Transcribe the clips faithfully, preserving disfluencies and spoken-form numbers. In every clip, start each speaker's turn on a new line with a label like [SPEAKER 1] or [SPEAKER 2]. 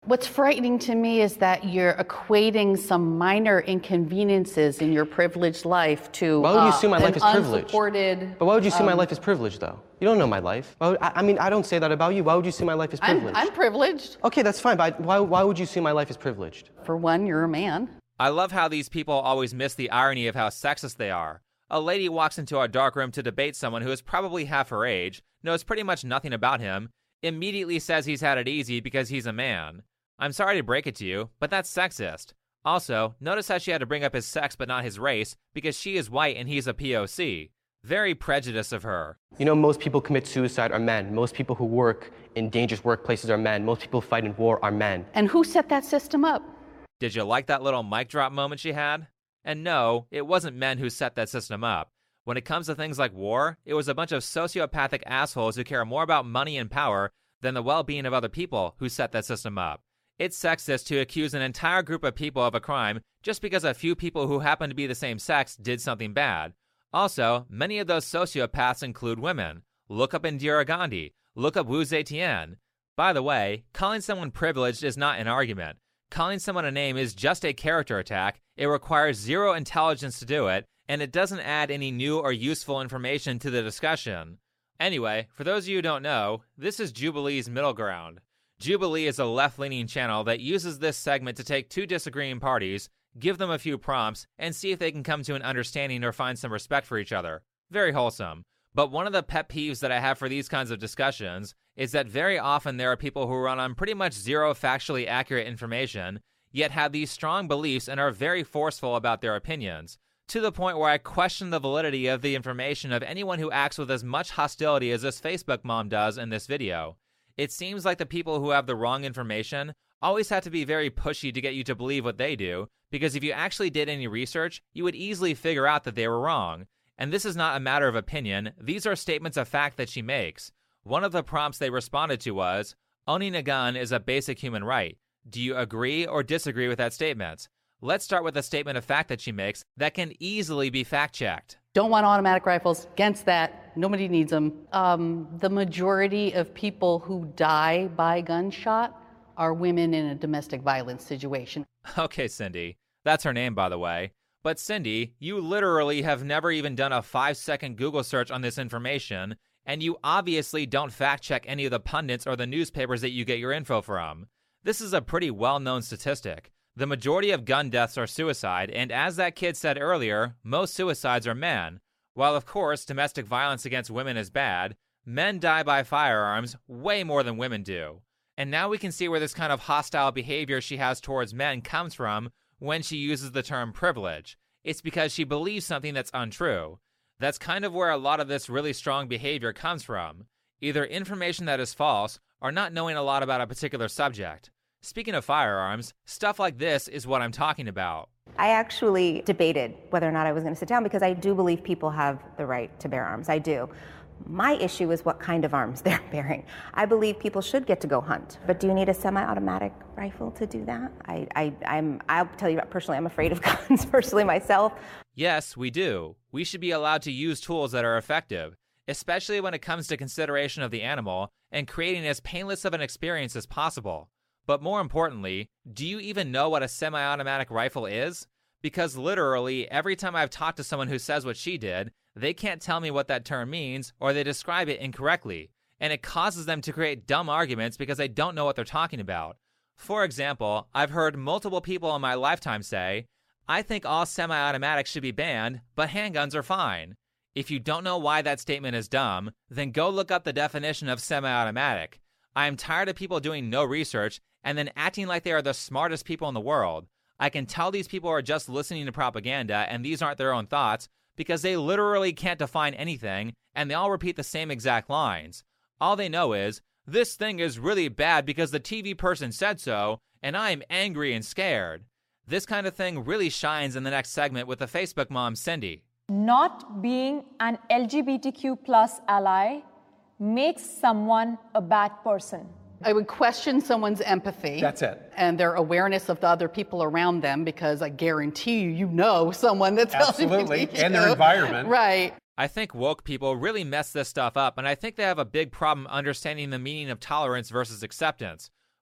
[SPEAKER 1] What's frightening to me is that you're equating some minor inconveniences in your privileged life to
[SPEAKER 2] Why would you
[SPEAKER 1] uh,
[SPEAKER 2] assume my life is privileged?
[SPEAKER 1] Unsupported,
[SPEAKER 2] but why would you assume
[SPEAKER 1] um,
[SPEAKER 2] my life is privileged, though? You don't know my life. Why would, I, I mean, I don't say that about you. Why would you assume my life is privileged?
[SPEAKER 1] I'm, I'm privileged.
[SPEAKER 2] Okay, that's fine, but I, why, why would you assume my life is privileged?
[SPEAKER 1] For one, you're a man.
[SPEAKER 3] I love how these people always miss the irony of how sexist they are. A lady walks into our dark room to debate someone who is probably half her age, knows pretty much nothing about him, immediately says he's had it easy because he's a man. I'm sorry to break it to you, but that's sexist. Also, notice how she had to bring up his sex but not his race because she is white and he's a P O C. Very prejudiced of her.
[SPEAKER 2] You know, most people commit suicide are men. Most people who work in dangerous workplaces are men. Most people who fight in war are men.
[SPEAKER 1] And who set that system up?
[SPEAKER 3] Did you like that little mic drop moment she had? And no, it wasn't men who set that system up. When it comes to things like war, it was a bunch of sociopathic assholes who care more about money and power than the well-being of other people who set that system up. It's sexist to accuse an entire group of people of a crime just because a few people who happen to be the same sex did something bad. Also, many of those sociopaths include women. Look up Indira Gandhi. Look up Wu Zetian. By the way, calling someone privileged is not an argument. Calling someone a name is just a character attack. It requires zero intelligence to do it, and it doesn't add any new or useful information to the discussion. Anyway, for those of you who don't know, this is Jubilee's Middle Ground. Jubilee is a left-leaning channel that uses this segment to take two disagreeing parties, give them a few prompts, and see if they can come to an understanding or find some respect for each other. Very wholesome. But one of the pet peeves that I have for these kinds of discussions is that very often there are people who run on pretty much zero factually accurate information, yet have these strong beliefs and are very forceful about their opinions, to the point where I question the validity of the information of anyone who acts with as much hostility as this Facebook mom does in this video. It seems like the people who have the wrong information always have to be very pushy to get you to believe what they do, because if you actually did any research, you would easily figure out that they were wrong. And this is not a matter of opinion, these are statements of fact that she makes. One of the prompts they responded to was, owning a gun is a basic human right. Do you agree or disagree with that statement? Let's start with a statement of fact that she makes that can easily be fact-checked.
[SPEAKER 1] Don't want automatic rifles. Against that. Nobody needs them. Um, the majority of people who die by gunshot are women in a domestic violence situation.
[SPEAKER 3] Okay, Cindy. That's her name, by the way. But Cindy, you literally have never even done a five-second Google search on this information, and you obviously don't fact-check any of the pundits or the newspapers that you get your info from. This is a pretty well-known statistic. The majority of gun deaths are suicide, and as that kid said earlier, most suicides are men. While of course domestic violence against women is bad, men die by firearms way more than women do. And now we can see where this kind of hostile behavior she has towards men comes from when she uses the term privilege. It's because she believes something that's untrue. That's kind of where a lot of this really strong behavior comes from. Either information that is false or not knowing a lot about a particular subject. Speaking of firearms, stuff like this is what I'm talking about.
[SPEAKER 4] I actually debated whether or not I was going to sit down because I do believe people have the right to bear arms. I do. My issue is what kind of arms they're bearing. I believe people should get to go hunt, but do you need a semi-automatic rifle to do that? I, I, I'm, I'll tell you personally, I'm afraid of guns personally myself.
[SPEAKER 3] Yes, we do. We should be allowed to use tools that are effective, especially when it comes to consideration of the animal and creating as painless of an experience as possible. But more importantly, do you even know what a semi-automatic rifle is? Because literally, every time I've talked to someone who says what she did, they can't tell me what that term means, or they describe it incorrectly. And it causes them to create dumb arguments because they don't know what they're talking about. For example, I've heard multiple people in my lifetime say, I think all semi-automatics should be banned, but handguns are fine. If you don't know why that statement is dumb, then go look up the definition of semi-automatic. I am tired of people doing no research and then acting like they are the smartest people in the world. I can tell these people are just listening to propaganda and these aren't their own thoughts because they literally can't define anything and they all repeat the same exact lines. All they know is, this thing is really bad because the T V person said so and I'm angry and scared. This kind of thing really shines in the next segment with the Facebook mom, Cindy.
[SPEAKER 5] Not being an L G B T Q plus ally makes someone a bad person.
[SPEAKER 1] I would question someone's empathy.
[SPEAKER 6] That's it.
[SPEAKER 1] And their awareness of the other people around them, because I guarantee you, you know someone that's
[SPEAKER 6] Absolutely,
[SPEAKER 1] L G B T Q.
[SPEAKER 6] and their environment.
[SPEAKER 1] Right.
[SPEAKER 3] I think woke people really mess this stuff up, and I think they have a big problem understanding the meaning of tolerance versus acceptance.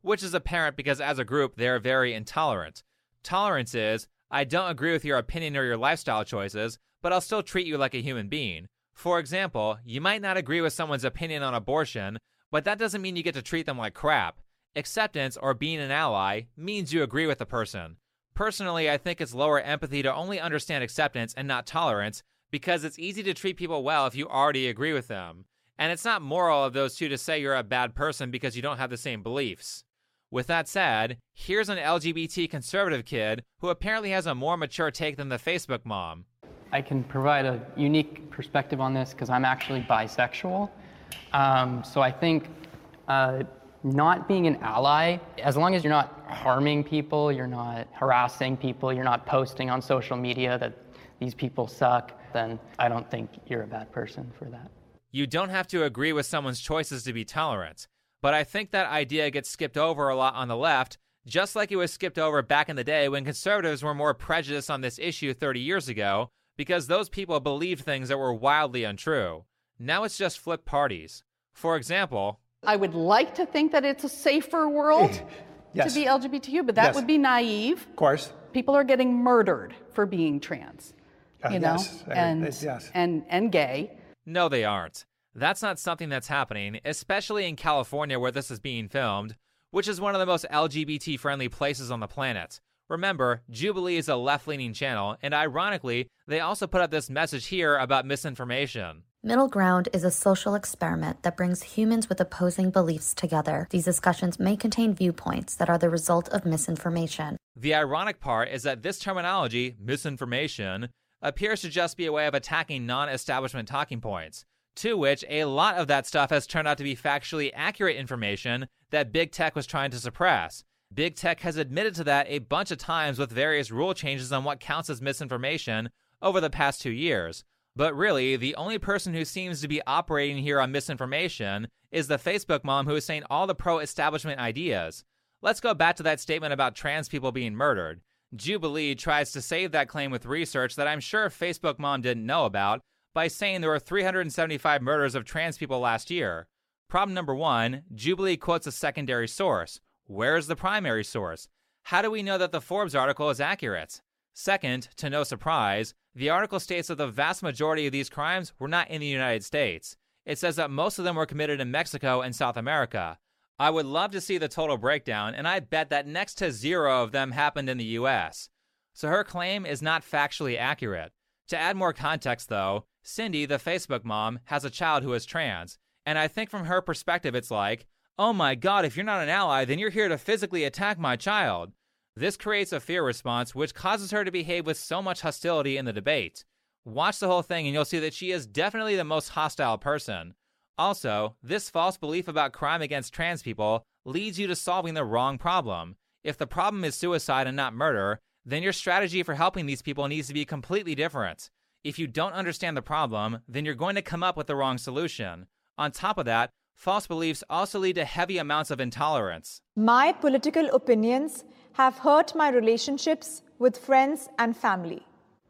[SPEAKER 3] which is apparent because as a group, they're very intolerant. Tolerance is, I don't agree with your opinion or your lifestyle choices, but I'll still treat you like a human being. For example, you might not agree with someone's opinion on abortion, but that doesn't mean you get to treat them like crap. Acceptance, or being an ally, means you agree with the person. Personally, I think it's lower empathy to only understand acceptance and not tolerance, because it's easy to treat people well if you already agree with them. And it's not moral of those two to say you're a bad person because you don't have the same beliefs. With that said, here's an L G B T conservative kid who apparently has a more mature take than the Facebook mom.
[SPEAKER 6] I can provide a unique perspective on this because I'm actually bisexual. Um, so I think uh, not being an ally, as long as you're not harming people, you're not harassing people, you're not posting on social media that these people suck, then I don't think you're a bad person for that.
[SPEAKER 3] You don't have to agree with someone's choices to be tolerant, but I think that idea gets skipped over a lot on the left, just like it was skipped over back in the day when conservatives were more prejudiced on this issue thirty years ago, because those people believed things that were wildly untrue. Now it's just flip parties. For example,
[SPEAKER 1] I would like to think that it's a safer world
[SPEAKER 7] yes.
[SPEAKER 1] to be L G B T Q, but that
[SPEAKER 7] yes.
[SPEAKER 1] would be naive.
[SPEAKER 7] Of course.
[SPEAKER 1] People are getting murdered for being trans,
[SPEAKER 7] Uh,
[SPEAKER 1] you know,
[SPEAKER 7] yes.
[SPEAKER 1] and,
[SPEAKER 7] Uh, yes.
[SPEAKER 1] and, and gay.
[SPEAKER 3] no, they aren't. That's not something that's happening, especially in California where this is being filmed, which is one of the most L G B T-friendly places on the planet. Remember, Jubilee is a left-leaning channel, and ironically, they also put up this message here about misinformation.
[SPEAKER 8] Middle Ground is a social experiment that brings humans with opposing beliefs together. These discussions may contain viewpoints that are the result of misinformation.
[SPEAKER 3] The ironic part is that this terminology, misinformation, appears to just be a way of attacking non-establishment talking points, to which a lot of that stuff has turned out to be factually accurate information that Big Tech was trying to suppress. Big Tech has admitted to that a bunch of times with various rule changes on what counts as misinformation over the past two years. But really, the only person who seems to be operating here on misinformation is the Facebook mom who is saying all the pro-establishment ideas. Let's go back to that statement about trans people being murdered. Jubilee tries to save that claim with research that I'm sure Facebook mom didn't know about by saying there were three hundred seventy-five murders of trans people last year. Problem number one, Jubilee quotes a secondary source. Where's the primary source? How do we know that the Forbes article is accurate? Second, to no surprise, the article states that the vast majority of these crimes were not in the United States. It says that most of them were committed in Mexico and South America. I would love to see the total breakdown, and I bet that next to zero of them happened in the U S. So her claim is not factually accurate. To add more context, though, Cindy, the Facebook mom, has a child who is trans, and I think from her perspective it's like, oh my god, if you're not an ally, then you're here to physically attack my child. This creates a fear response which causes her to behave with so much hostility in the debate. Watch the whole thing and you'll see that she is definitely the most hostile person. Also, this false belief about crime against trans people leads you to solving the wrong problem. If the problem is suicide and not murder, then your strategy for helping these people needs to be completely different. If you don't understand the problem, then you're going to come up with the wrong solution. On top of that, false beliefs also lead to heavy amounts of intolerance.
[SPEAKER 5] My political opinions have hurt my relationships with friends and family.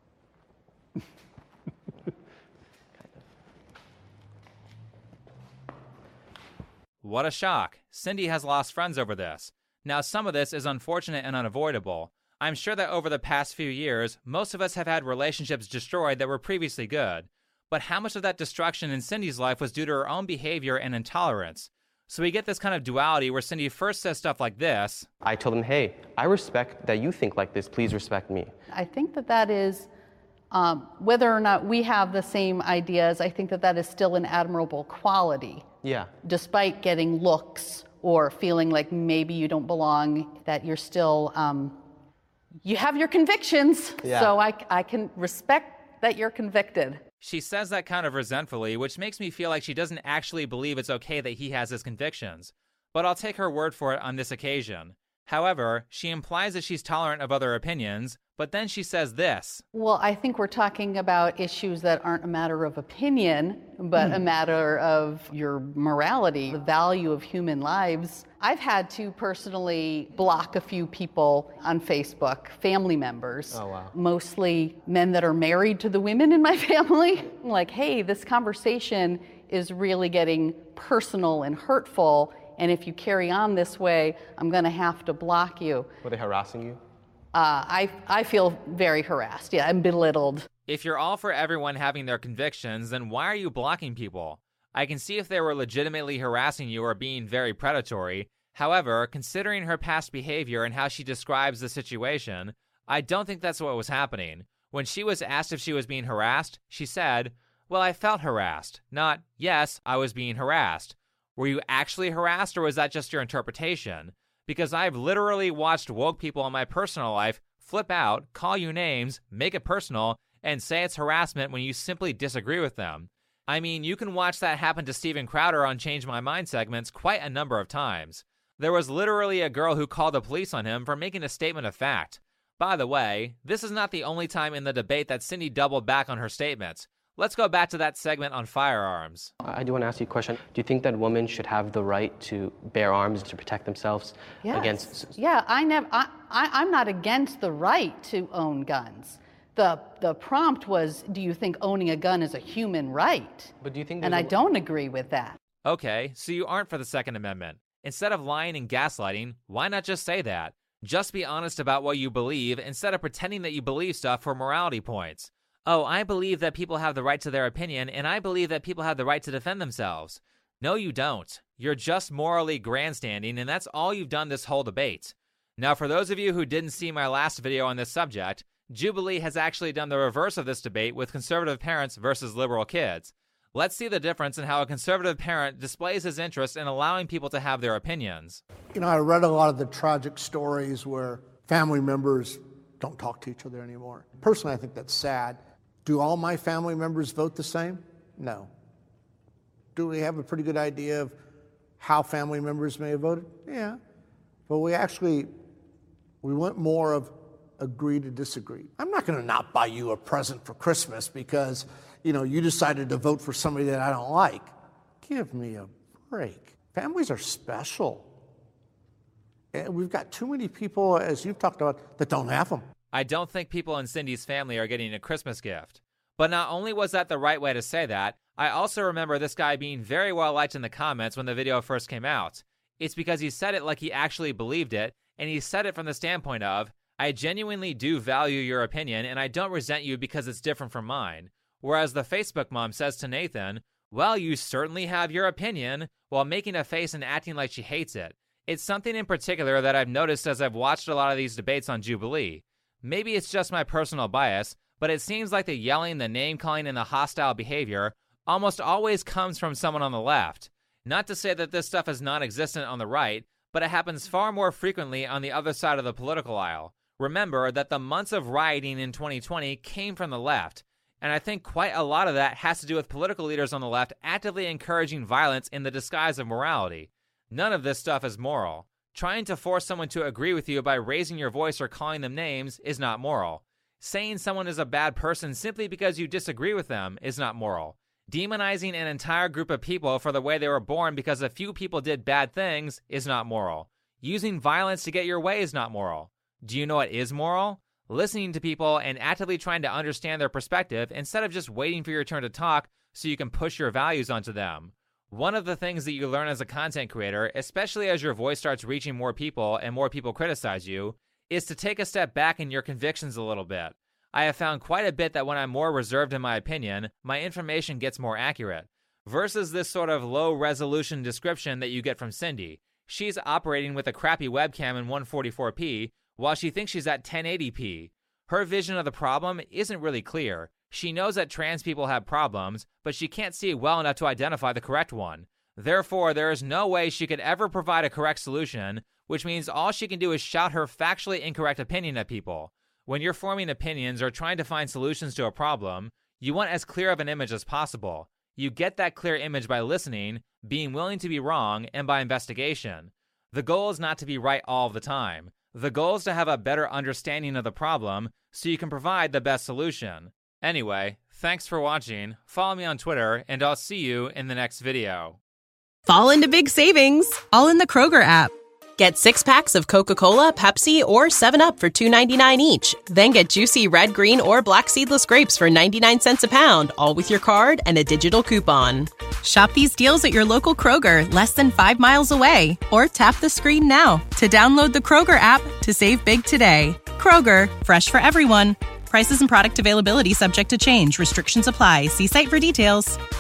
[SPEAKER 3] What a shock. Cindy has lost friends over this. Now, some of this is unfortunate and unavoidable. I'm sure that over the past few years, most of us have had relationships destroyed that were previously good. But how much of that destruction in Cindy's life was due to her own behavior and intolerance? So we get this kind of duality where Cindy first says stuff like this.
[SPEAKER 2] I told him, hey, I respect that you think like this. Please respect me.
[SPEAKER 1] I think that that is, um, whether or not we have the same ideas, I think that that is still an admirable quality.
[SPEAKER 2] Yeah.
[SPEAKER 1] Despite getting looks or feeling like maybe you don't belong, that you're still, um, you have your convictions.
[SPEAKER 2] Yeah.
[SPEAKER 1] So I, I can respect that you're convicted.
[SPEAKER 3] She says that kind of resentfully, which makes me feel like she doesn't actually believe it's okay that he has his convictions. But I'll take her word for it on this occasion. However, she implies that she's tolerant of other opinions, but then she says this.
[SPEAKER 1] Well, I think we're talking about issues that aren't a matter of opinion, but mm. a matter of your morality, the value of human lives. I've had to personally block a few people on Facebook, family members,
[SPEAKER 2] oh, wow.
[SPEAKER 1] mostly men that are married to the women in my family. I'm like, hey, this conversation is really getting personal and hurtful. and if you carry on this way, I'm going to have to block you.
[SPEAKER 2] Were they harassing you?
[SPEAKER 1] Uh, I, I feel very harassed. Yeah, I'm belittled.
[SPEAKER 3] If you're all for everyone having their convictions, then why are you blocking people? I can see if they were legitimately harassing you or being very predatory. However, considering her past behavior and how she describes the situation, I don't think that's what was happening. When she was asked if she was being harassed, she said, "Well, I felt harassed," not, "Yes, I was being harassed." Were you actually harassed, or was that just your interpretation? Because I've literally watched woke people in my personal life flip out, call you names, make it personal, and say it's harassment when you simply disagree with them. I mean, you can watch that happen to Steven Crowder on Change My Mind segments quite a number of times. There was literally a girl who called the police on him for making a statement of fact. By the way, this is not the only time in the debate that Cindy doubled back on her statements. Let's go back to that segment on firearms.
[SPEAKER 2] I do want to ask you a question. Do you think that women should have the right to bear arms to protect themselves
[SPEAKER 1] Yes.
[SPEAKER 2] against?
[SPEAKER 1] Yeah, I never. I, I, I'm not against the right to own guns. The the prompt was, do you think owning a gun is a human right?
[SPEAKER 2] But do you think?
[SPEAKER 1] And
[SPEAKER 2] there's
[SPEAKER 1] I
[SPEAKER 2] a-
[SPEAKER 1] don't agree with that.
[SPEAKER 3] Okay, so you aren't for the Second Amendment. Instead of lying and gaslighting, why not just say that? Just be honest about what you believe instead of pretending that you believe stuff for morality points. Oh, I believe that people have the right to their opinion, and I believe that people have the right to defend themselves. No, you don't. You're just morally grandstanding, and that's all you've done this whole debate. Now, for those of you who didn't see my last video on this subject, Jubilee has actually done the reverse of this debate with conservative parents versus liberal kids. Let's see the difference in how a conservative parent displays his interest in allowing people to have their opinions.
[SPEAKER 7] You know, I read a lot of the tragic stories where family members don't talk to each other anymore. Personally, I think that's sad. Do all my family members vote the same? No. Do we have a pretty good idea of how family members may have voted? Yeah. But we actually, we went more of agree to disagree. I'm not going to not buy you a present for Christmas because, you know, you decided to vote for somebody that I don't like. Give me a break. Families are special. And we've got too many people, as you've talked about, that don't have them.
[SPEAKER 3] I don't think people in Cindy's family are getting a Christmas gift. But not only was that the right way to say that, I also remember this guy being very well liked in the comments when the video first came out. It's because he said it like he actually believed it, and he said it from the standpoint of, I genuinely do value your opinion, and I don't resent you because it's different from mine. Whereas the Facebook mom says to Nathan, well, you certainly have your opinion, while making a face and acting like she hates it. It's something in particular that I've noticed as I've watched a lot of these debates on Jubilee. Maybe it's just my personal bias, but it seems like the yelling, the name-calling, and the hostile behavior almost always comes from someone on the left. Not to say that this stuff is non-existent on the right, but it happens far more frequently on the other side of the political aisle. Remember that the months of rioting in twenty twenty came from the left, and I think quite a lot of that has to do with political leaders on the left actively encouraging violence in the disguise of morality. None of this stuff is moral. Trying to force someone to agree with you by raising your voice or calling them names is not moral. Saying someone is a bad person simply because you disagree with them is not moral. Demonizing an entire group of people for the way they were born because a few people did bad things is not moral. Using violence to get your way is not moral. Do you know what is moral? Listening to people and actively trying to understand their perspective instead of just waiting for your turn to talk so you can push your values onto them. One of the things that you learn as a content creator, especially as your voice starts reaching more people and more people criticize you, is to take a step back in your convictions a little bit. I have found quite a bit that when I'm more reserved in my opinion, my information gets more accurate, versus this sort of low-resolution description that you get from Cindy. She's operating with a crappy webcam in one forty-four p, while she thinks she's at ten eighty p. Her vision of the problem isn't really clear. She knows that trans people have problems, but she can't see well enough to identify the correct one. Therefore, there is no way she could ever provide a correct solution, which means all she can do is shout her factually incorrect opinion at people. When you're forming opinions or trying to find solutions to a problem, you want as clear of an image as possible. You get that clear image by listening, being willing to be wrong, and by investigation. The goal is not to be right all the time. The goal is to have a better understanding of the problem so you can provide the best solution. Anyway, thanks for watching, follow me on Twitter, and I'll see you in the next video.
[SPEAKER 9] Fall into big savings, all in the Kroger app. Get six packs of Coca-Cola, Pepsi, or seven up for two ninety-nine each. Then get juicy red, green, or black seedless grapes for ninety-nine cents a pound, all with your card and a digital coupon. Shop these deals at your local Kroger, less than five miles away. Or tap the screen now to download the Kroger app to save big today. Kroger, fresh for everyone. Prices and product availability subject to change. Restrictions apply. See site for details.